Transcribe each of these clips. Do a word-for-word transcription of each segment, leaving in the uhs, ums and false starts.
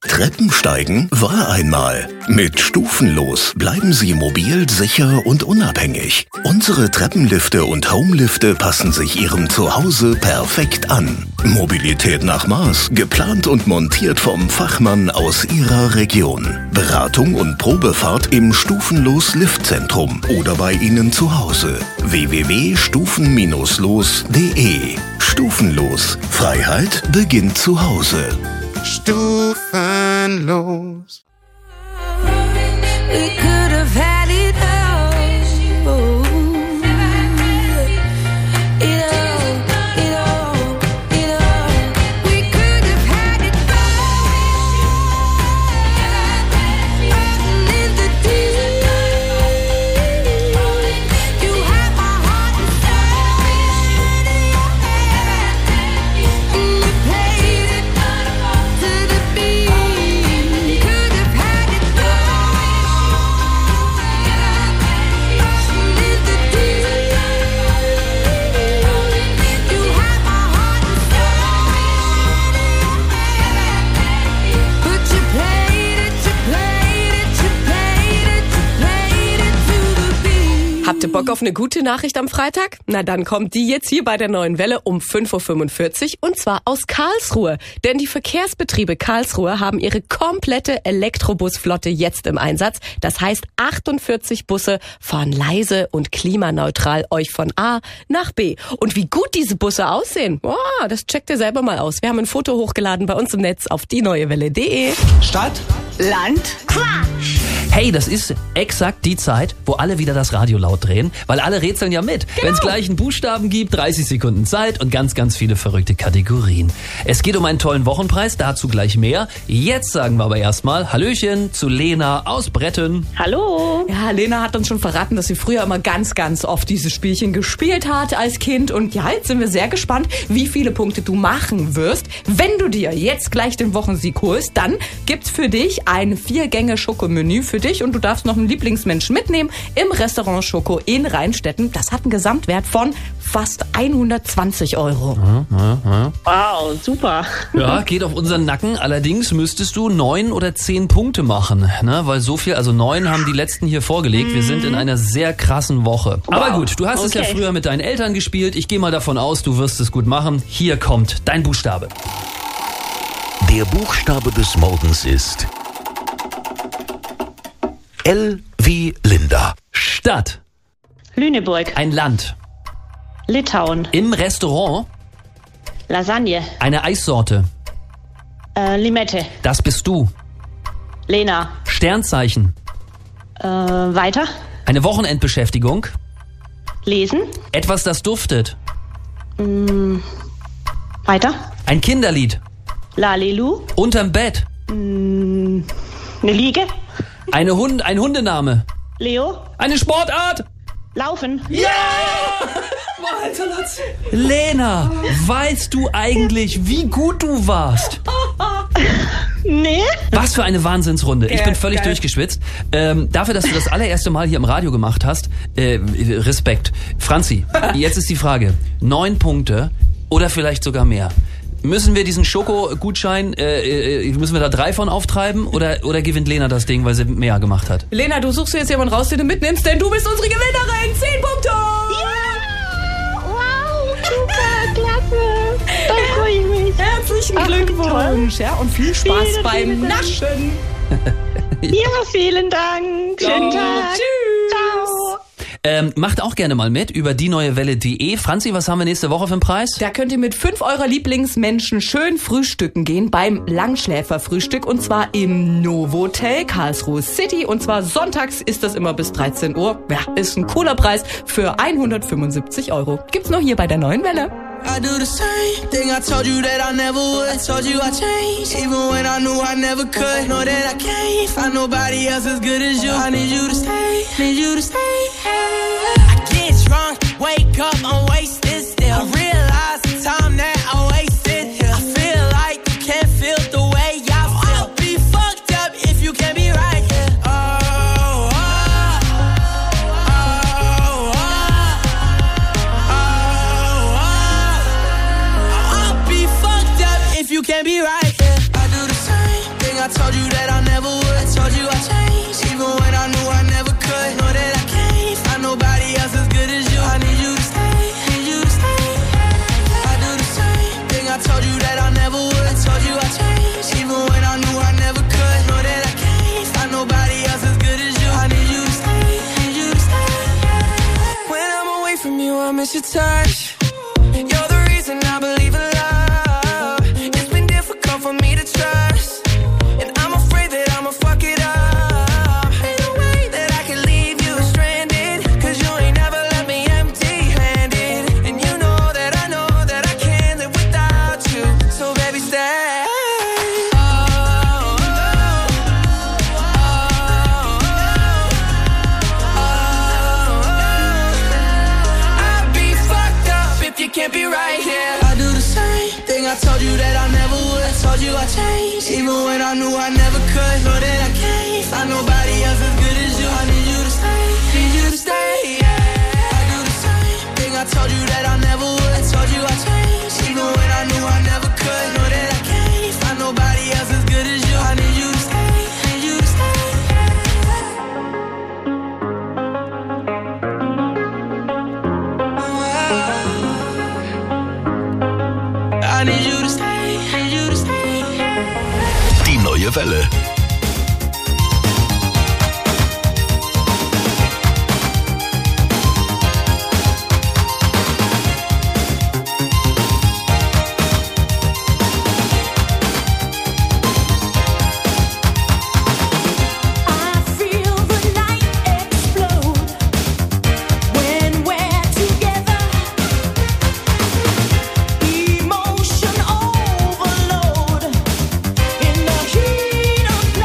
Treppensteigen war einmal. Mit Stufenlos bleiben Sie mobil, sicher und unabhängig. Unsere Treppenlifte und Homelifte passen sich Ihrem Zuhause perfekt an. Mobilität nach Maß, geplant und montiert vom Fachmann aus Ihrer Region. Beratung und Probefahrt im Stufenlos Liftzentrum oder bei Ihnen zu Hause. w w w punkt stufen los punkt de. Stufenlos. Freiheit beginnt zu Hause. Stufenlos. We could have had it all. It all, it all, it all. We could have had it all. Rotten in the deep. You have my heart and soul. And you played it to the beat. Could have had it all. Rotten in the deep. You have my heart and soul. But you played it, you played it, you played it, you played it to the beat. Habt ihr Bock auf eine gute Nachricht am Freitag? Na dann kommt die jetzt hier bei der Neuen Welle um fünf Uhr fünfundvierzig und zwar aus Karlsruhe. Denn die Verkehrsbetriebe Karlsruhe haben ihre komplette Elektrobusflotte jetzt im Einsatz. Das heißt, achtundvierzig Busse fahren leise und klimaneutral euch von A nach B. Und wie gut diese Busse aussehen, wow, das checkt ihr selber mal aus. Wir haben ein Foto hochgeladen bei uns im Netz auf die neue welle punkt de. Stadt, Land, hey, das ist exakt die Zeit, wo alle wieder das Radio laut drehen, weil alle rätseln ja mit. Genau. Wenn es gleich einen Buchstaben gibt, dreißig Sekunden Zeit und ganz, ganz viele verrückte Kategorien. Es geht um einen tollen Wochenpreis, dazu gleich mehr. Jetzt sagen wir aber erstmal Hallöchen zu Lena aus Bretten. Hallo. Ja, Lena hat uns schon verraten, dass sie früher immer ganz, ganz oft dieses Spielchen gespielt hat als Kind. Und ja, jetzt sind wir sehr gespannt, wie viele Punkte du machen wirst. Wenn du dir jetzt gleich den Wochensieg holst, dann gibt's für dich ein Vier-Gänge-Schokomenü für dich und du darfst noch einen Lieblingsmenschen mitnehmen im Restaurant Schoko in Rheinstetten. Das hat einen Gesamtwert von fast hundertzwanzig Euro. Wow, super. Ja, geht auf unseren Nacken. Allerdings müsstest du neun oder zehn Punkte machen, ne? Weil so viel, also neun haben die letzten hier vorgelegt. Wir sind in einer sehr krassen Woche. Aber gut, du hast es ja Okay. früher mit deinen Eltern gespielt. Ich gehe mal davon aus, du wirst es gut machen. Hier kommt dein Buchstabe. Der Buchstabe des Morgens ist L wie Linda. Stadt. Lüneburg, Ein Land. Litauen, Im Restaurant Lasagne, eine Eissorte. äh, Limette, Das bist du. Lena. Sternzeichen. Äh, weiter, Eine Wochenendbeschäftigung. lesen, Etwas, das duftet. weiter, Ein Kinderlied. Lalelu, Unterm Bett. eine Liege, Eine Hund, ein Hundename. Leo, Eine Sportart. Laufen. Ja! Lena, weißt du eigentlich, wie gut du warst? Nee. Was für eine Wahnsinnsrunde. Ich Geil, bin völlig geil. durchgeschwitzt. Ähm, dafür, dass du das allererste Mal hier im Radio gemacht hast, äh, Respekt. Franzi, jetzt ist die Frage. Neun Punkte oder vielleicht sogar mehr. Müssen wir diesen Schoko-Gutschein, äh, äh, müssen wir da drei von auftreiben oder, oder gewinnt Lena das Ding, weil sie mehr gemacht hat? Lena, du suchst dir jetzt jemanden raus, den du mitnimmst, denn du bist unsere Gewinnerin. Zehn Punkte! Wow, super, klasse. Da freue ich mich. Herzlichen Ach, Glückwunsch. Ja, und viel Spaß Vielen, beim vielen Dank. Naschen. Ja, vielen Dank. Schönen Tag. Tschüss. Ciao. Ähm, macht auch gerne mal mit über die neue welle punkt de. Franzi, was haben wir nächste Woche für einen Preis? Da könnt ihr mit fünf eurer Lieblingsmenschen schön frühstücken gehen beim Langschläferfrühstück und zwar im Novotel Karlsruhe City und zwar sonntags ist das immer bis dreizehn Uhr. Ja, ist ein cooler Preis für hundertfünfundsiebzig Euro. Gibt's nur hier bei der Neuen Welle. I do the same thing I told you that I never would. I told you I changed, even when I knew I never could. Know that I can't find nobody else as good as you. I need you to stay, need you to stay. I get drunk, wake up, I'm wasted still. I realize the time that I wasted here. I feel like you can't feel the way I feel. I'll be fucked up if you can't be right here. Oh, oh, oh, oh, oh, oh. I'll be fucked up if you can't be right here. I do the same thing I told you that I never would. I told you I changed, even when I knew I never could. Know that I can't find nobody else as good as you. I need you to stay, need you to stay. I do the same thing, I told you that I never would. I told you I changed, even when I knew I never could. Know that I can't find nobody else as good as you. I need you to stay, need you to stay. When I'm away from you, I miss your touch. You're the reason I believe in love. It's been difficult for me to trust, and I'm afraid that I'ma fuck it up. Ain't no way that I can leave you stranded, cause you ain't never left me empty-handed. And you know that I know that I can't live without you. So baby, stay. Oh, oh, oh, oh, oh. I'd be fucked up if you can't be right here. I do the same thing, I told you that I never would. I told you I changed, even when I knew I never could. Know that I can't find nobody else as good as you. I need you to stay, need you to stay, yeah. I do the same thing, I told you that I never would. I told you I changed, even when I knew I never could. Know that I can't find nobody else as good as you. I need you to stay, need you to stay. I need you to stay, need you to stay. Die neue Welle. I feel the night explode when we're together. Emotion overload in the heat of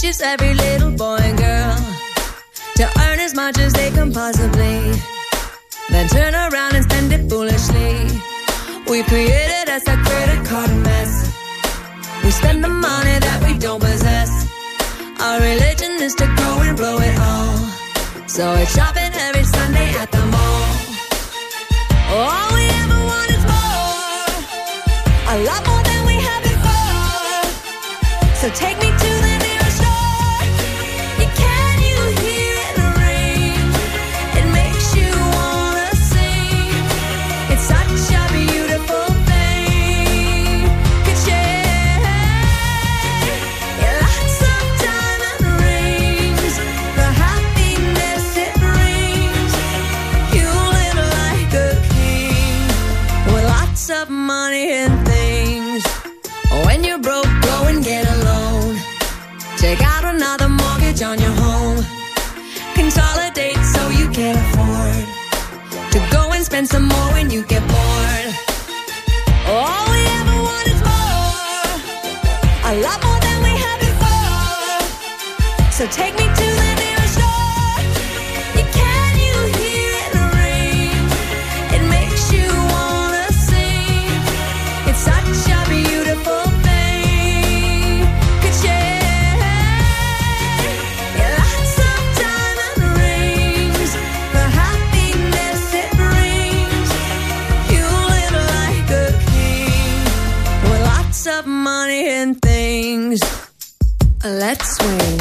purchase every little boy and girl to earn as much as they can possibly, then turn around and spend it foolishly. We created us a credit card mess. We spend the money that we don't possess. Our religion is to go and blow it all. So it's shopping every Sunday at the mall. All we ever want is more, a lot more than we had before. So take me to the nearest store. You can you hear it ring? It makes you wanna sing. It's such a beautiful thing. Ka-ching. Yeah, lots of diamond rings, the happiness it brings. You live like a king with lots of money and things. When you're broke, go and get a loan. Take out another mortgage on your home. Consolidate so you can afford to go and spend some more when you get bored. All we ever want is more, a lot more than we had before. So take me to the nearest store. You can you hear it ring? It makes you wanna sing. It's such a beautiful thing. Ka-ching. Yeah, lots of diamond rings, the happiness it brings. You live like a king with lots of money and things. Let's swing.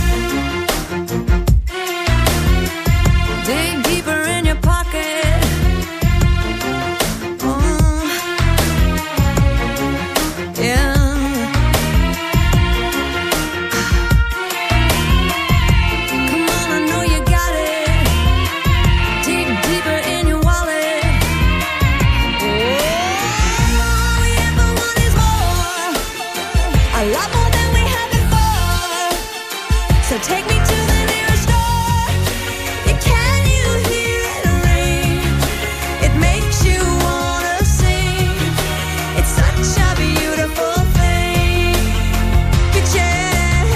Dig deeper in your pocket. Oh, yeah. Come on, I know you got it. Dig deeper in your wallet. Oh, all we ever want is more, a lot more than we had before. So take me to the nearest store. You can you hear it ring? It makes you wanna sing. It's such a beautiful thing. Ka-ching.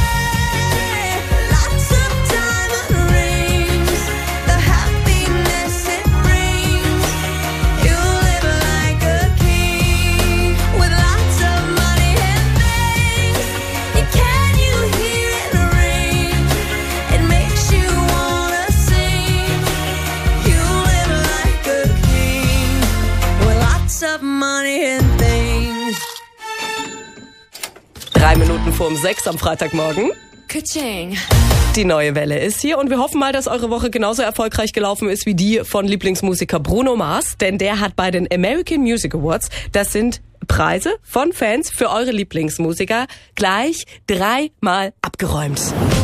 Lots of diamond rings, the happiness it brings. You live like a king with lots of money and things. You can you hear it ring? It makes you wanna sing. You live like a king with lots of money and things. Drei Minuten vorm sechs am Freitagmorgen. Ka-ching. Die neue Welle ist hier und wir hoffen mal, dass eure Woche genauso erfolgreich gelaufen ist wie die von Lieblingsmusiker Bruno Mars, denn der hat bei den American Music Awards, das sind Preise von Fans für eure Lieblingsmusiker, gleich dreimal abgeräumt.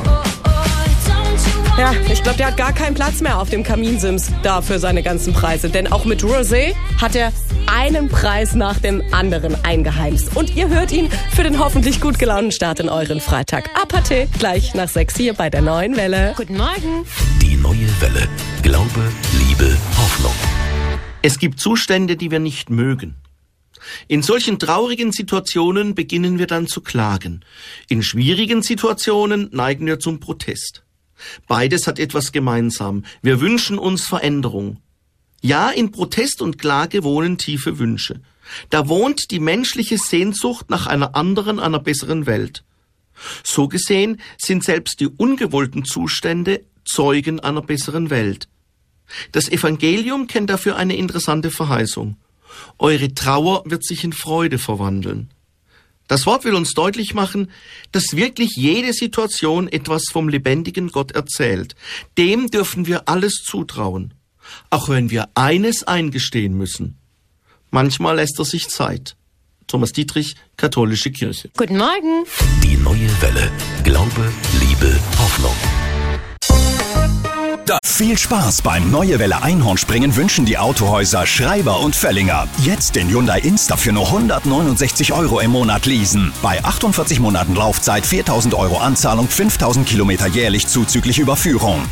Ja, ich glaube, der hat gar keinen Platz mehr auf dem Kaminsims da für seine ganzen Preise. Denn auch mit Rosé hat er einen Preis nach dem anderen eingeheimst. Und ihr hört ihn für den hoffentlich gut gelaunten Start in euren Freitag. Apate, gleich nach sechs hier bei der neuen Welle. Guten Morgen. Die neue Welle. Glaube, Liebe, Hoffnung. Es gibt Zustände, die wir nicht mögen. In solchen traurigen Situationen beginnen wir dann zu klagen. In schwierigen Situationen neigen wir zum Protest. Beides hat etwas gemeinsam. Wir wünschen uns Veränderung. Ja, in Protest und Klage wohnen tiefe Wünsche. Da wohnt die menschliche Sehnsucht nach einer anderen, einer besseren Welt. So gesehen sind selbst die ungewollten Zustände Zeugen einer besseren Welt. Das Evangelium kennt dafür eine interessante Verheißung. Eure Trauer wird sich in Freude verwandeln. Das Wort will uns deutlich machen, dass wirklich jede Situation etwas vom lebendigen Gott erzählt. Dem dürfen wir alles zutrauen, auch wenn wir eines eingestehen müssen. Manchmal lässt er sich Zeit. Thomas Dietrich, Katholische Kirche. Guten Morgen. Die neue Welle. Glaube, Liebe, Hoffnung. Viel Spaß beim Neue Welle Einhornspringen wünschen die Autohäuser Schreiber und Völlinger. Jetzt den Hyundai Insta für nur hundertneunundsechzig Euro im Monat leasen. Bei achtundvierzig Monaten Laufzeit, viertausend Euro Anzahlung, fünftausend Kilometer jährlich zuzüglich Überführung.